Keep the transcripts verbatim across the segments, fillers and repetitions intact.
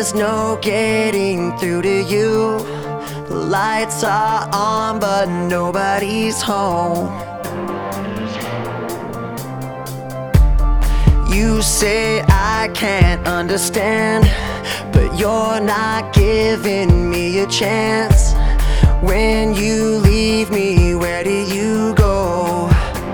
there's no getting through to you. The lights are on but nobody's home. You say I can't understand, but you're not giving me a chance. When you leave me, where do you go?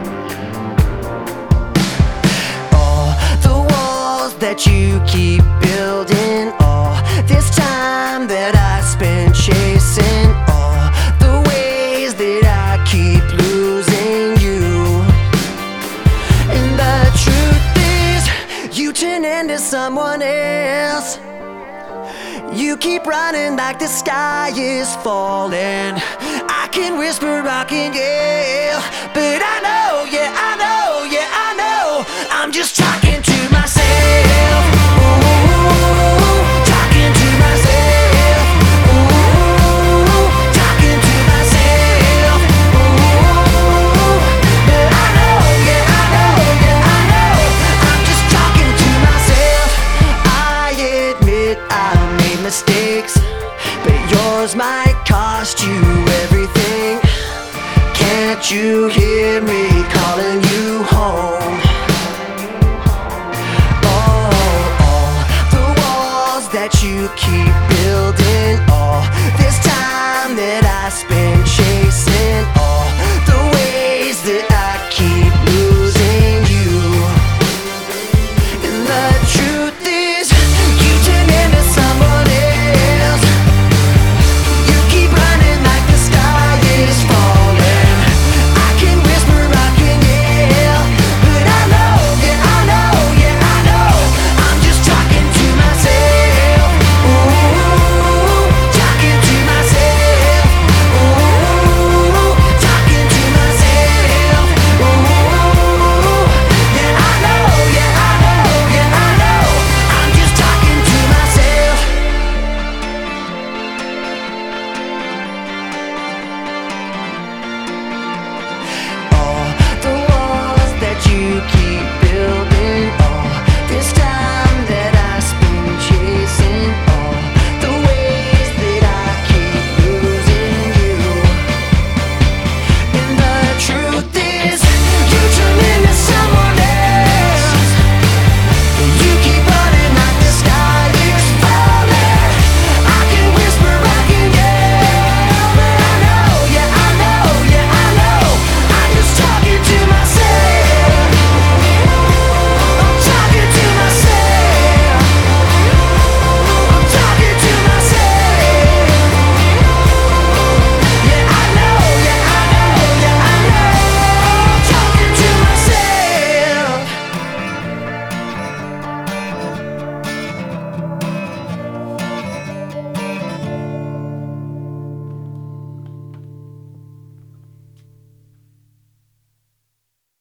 All the walls that you keep building, all this time that I spent chasing, all the ways that I keep losing you. And the truth is, you turn into someone else. You keep running like the sky is falling. I can whisper, I can yell, but I know, yeah, I know, yeah, I know, I'm just talking to myself. Ooh, talking to myself. Ooh, talking to myself. Ooh, but I know, yeah, I know, yeah, I know, I'm just talking to myself. I admit I mistakes, but yours might cost you everything. Can't you hear me calling you